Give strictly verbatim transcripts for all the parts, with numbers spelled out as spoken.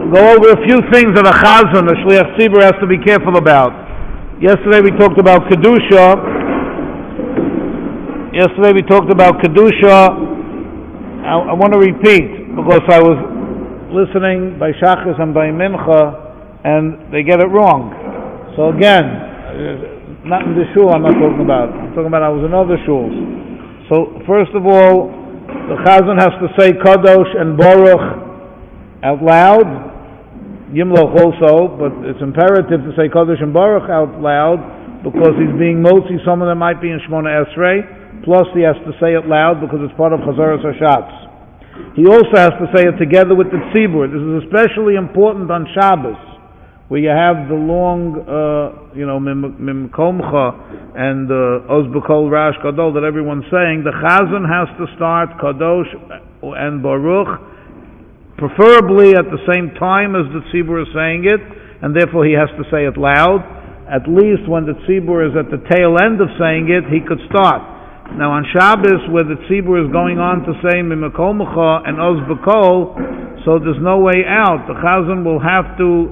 go over a few things that a chazan, the shliach tzibur, has to be careful about. Yesterday we talked about kedusha. Yesterday we talked about kedusha. I, I want to repeat because I was listening by shachas and by mincha, and they get it wrong. So again, not in the shul I'm not talking about. I'm talking about I was in other shuls. So first of all, the chazan has to say kadosh and baruch out loud, Yimloch also, but it's imperative to say Kodesh and Baruch out loud because he's being motzi someone that might be in Shemona Esrei, plus he has to say it loud because it's part of Chazaras HaShatz. He also has to say it together with the tzibur. This is especially important on Shabbos, where you have the long, uh, you know, Mimkomcha and uh, Oz B'Kol Rash Gadol that everyone's saying. The Chazan has to start Kadosh and Baruch preferably at the same time as the tzibur is saying it, and therefore he has to say it loud. At least when the tzibur is at the tail end of saying it, he could start. Now on Shabbos, where the tzibur is going on to say Mimekol Mecha and Oz B'Kol, so there's no way out. The Chazan will have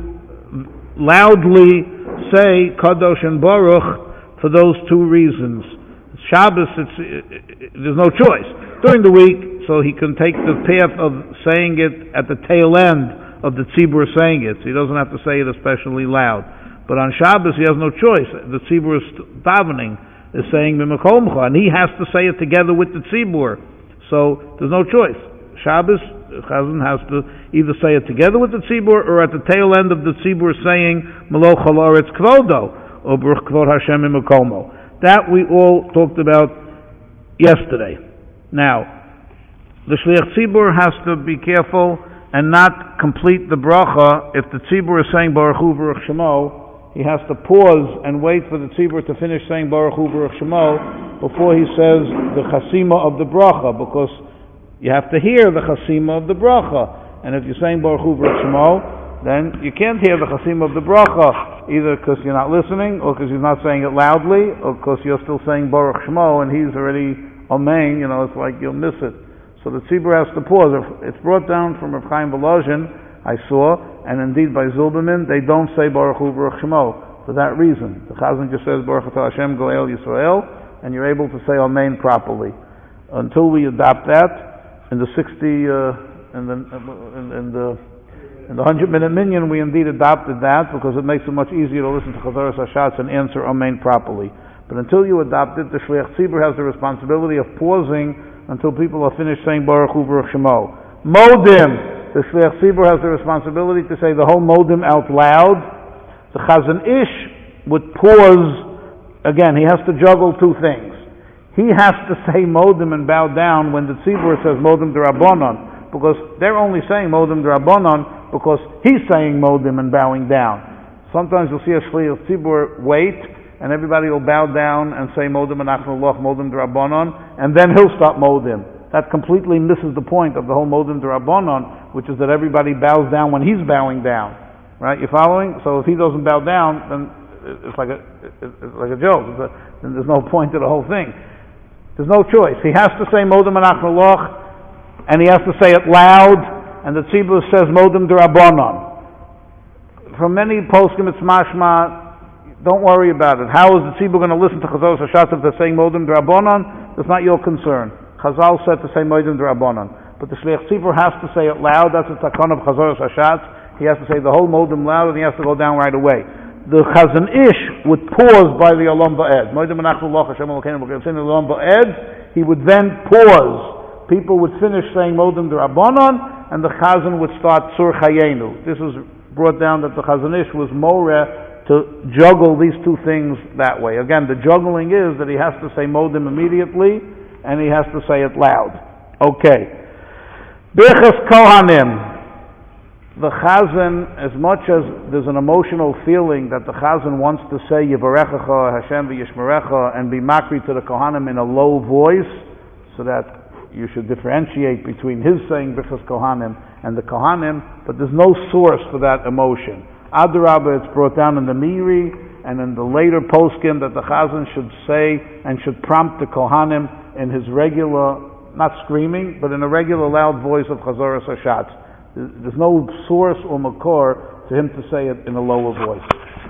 to loudly say Kadosh and Baruch for those two reasons. Shabbos, it's, it, it, there's no choice. During the week, so he can take the path of saying it at the tail end of the tzibur saying it. So he doesn't have to say it especially loud. But on Shabbos, he has no choice. The tzibur is davening, is saying Mimekol Mecha, and he has to say it together with the tzibur. So there's no choice. Shabbos, Chazan has to either say it together with the tzibur or at the tail end of the tzibur saying Meloch Halaretz Kvodo or Baruch Kvod Hashem Mimekomo. That we all talked about yesterday. Now, the shliach tzibur has to be careful and not complete the bracha. If the tzibur is saying Baruch Hu Baruch Shemo, he has to pause and wait for the tzibur to finish saying Baruch Hu Baruch Shemo before he says the chasima of the bracha, because you have to hear the chasima of the bracha. And if you're saying Baruch Hu Baruch Shemo, then you can't hear the chasima of the bracha, either because you're not listening, or because you're not saying it loudly, or because you're still saying Baruch Shemo and he's already Amen. You know, it's like you'll miss it. So the tzibur has to pause. It's brought down from Rav Chaim Volozhin, I saw, and indeed by Zilberman, they don't say Baruch Hu Baruch Shemo for that reason. The Chazan just says Baruch Atah Hashem Goel Yisrael, and you're able to say Amen properly. Until we adopt that, in the sixty, uh, in the in, in the in the hundred minute minyan, we indeed adopted that because it makes it much easier to listen to Chazaras HaShatz and answer Amen properly. But until you adopt it, the shliach tzibur has the responsibility of pausing until people are finished saying Baruch Hu Baruch Shemo. Modim, the shliach tzibur has the responsibility to say the whole modim out loud. The Chazan Ish would pause. Again, he has to juggle two things. He has to say modim and bow down when the tzibur says modim d'Rabbanan, because they're only saying modim d'Rabbanan because he's saying modim and bowing down. Sometimes you'll see a shliach tzibur wait, and everybody will bow down and say Modim Anachnu Loch, Modim D'Rabbanan, and then he'll stop Modim. That completely misses the point of the whole Modim D'Rabbanan, which is that everybody bows down when he's bowing down. Right? You following? So if he doesn't bow down, then it's like a it's like a joke. It's a, then there's no point to the whole thing. There's no choice. He has to say Modim Anachnu Loch, and he has to say it loud, and the tzibur says Modim D'Rabbanan. From many poskim it's mashma, don't worry about it. How is the tzibur going to listen to Chazaras HaShatz if they're saying Modim D'Rabbanan? That's not your concern. Chazal said to say Modim D'Rabbanan. But the shliach tzibur has to say it loud. That's the takon of Chazaras HaShatz. He has to say the whole Modim loud, and he has to go down right away. The Chazan Ish would pause by the Olam Ba'ed. Modim Anachnu Loch Hashem Elokeinu B'Kayim Saying the Olam Ba'ed, he would then pause. People would finish saying Modim D'Rabbanan, and the Chazan would start Tzur Chayenu. This is brought down that the Chazan Ish was Moreh to juggle these two things that way. Again, the juggling is that he has to say modim immediately, and he has to say it loud. Okay. Birchas Kohanim. The Chazan, as much as there's an emotional feeling that the Chazan wants to say Yivarechecha Hashem v'Yishmerecha and be makri to the Kohanim in a low voice, so that you should differentiate between his saying Birchas Kohanim and the Kohanim, but there's no source for that emotion. Adarabah, it's brought down in the Meiri and in the later poskim that the Chazan should say and should prompt the Kohanim in his regular, not screaming, but in a regular loud voice of Chazaras HaShatz. There's no source or makor for him to say it in a lower voice.